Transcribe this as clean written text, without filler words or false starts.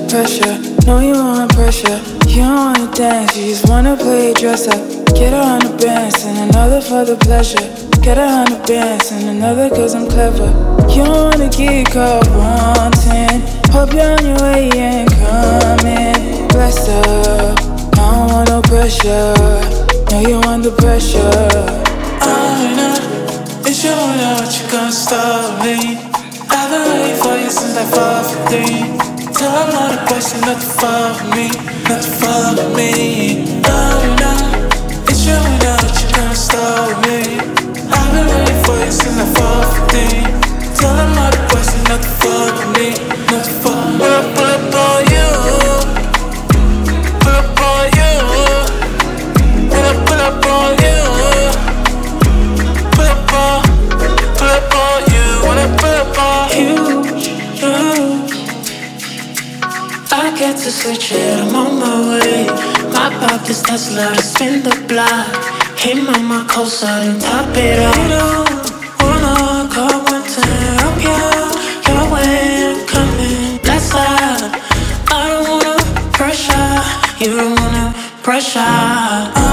pressure. Know you want pressure. You don't wanna dance, you just wanna play dress up. Get her on the bands and another for the pleasure. Get her on the bands and another cause I'm clever. You don't wanna get caught wanting. Hope you're on your way and coming. Bless up, I don't want no pressure. Know you want the pressure. It's your love, you can't stop me. I've been waiting for you since like 5:15. Tell them all the boys not to follow me, not to follow me. It's your love, you can't stop me. I've been waiting for you since like 5:15. Tell them all the boys not to follow me, not to follow me. Pull up on you, pull up on you, pull up on you. Pull up on you, wanna pull up on you. I get to switch it, I'm on my way. My pockets that's loud to spin the block. Hey mama, coast out and top it up. You don't wanna come and turn up your way, I'm coming. That's loud. I don't wanna pressure, you don't wanna pressure.